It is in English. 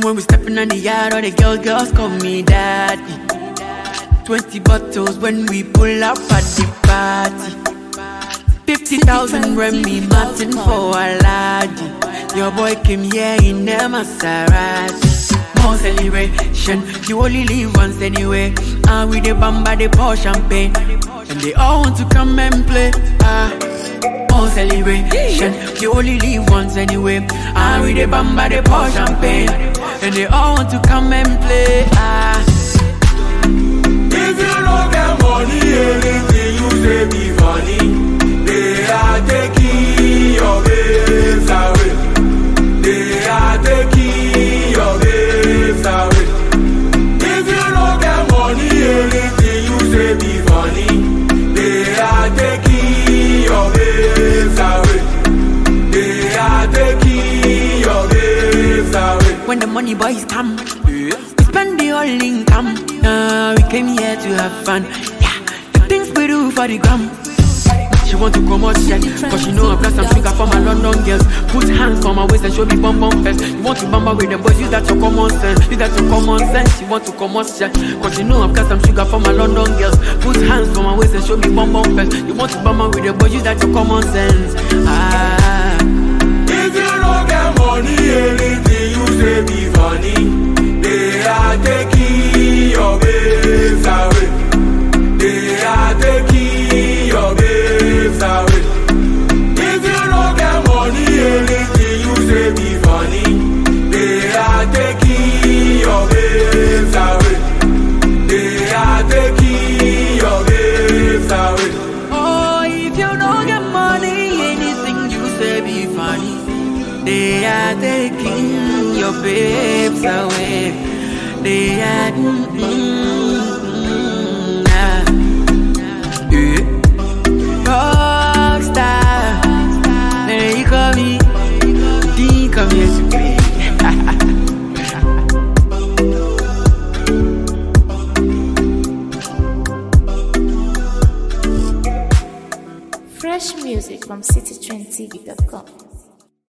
when we stepping on the yard, all the girls call me daddy. 20 bottles when we pull up at the party. 50,000 Remy Martin for a laddie. Your boy came here in the Maserati. More celebration, you only live once anyway. And with the bamba, they pour champagne, and they all want to come and play. More celebration, you only live once anyway. And with the bamba, they pour champagne, and they all want to come and play. If you don't get money, anything you say be funny. They are taking your babes away. They are taking your babes away. If you don't get money, anything you say be funny. They are taking your babes away. They are taking your babes away. When the money boys come, we spend the whole income. We came here to have fun. Yeah, the things we do for the gram. She want to come out shit, cause she know I've got some sugar for my London girls. Put hands on my waist and show me bum bum fest. You want to bamba with them boys, use that your common sense. Use that your common sense. She want to come out shit, cause she know I've got some sugar for my London girls. Put hands on my waist and show me bum bum fest. You want to bamba with them boys, use that your common sense. If you don't get money, anything you say be funny. They are taking your babes away. They are taking your babes away. If you don't get money, anything you say be funny. They are taking your babes away. They are taking your babes away. Oh, if you don't get money, anything you say be funny. They are taking your babes away. They are rockstar. They call me, they come here to play. Fresh music from citytrendtv.com.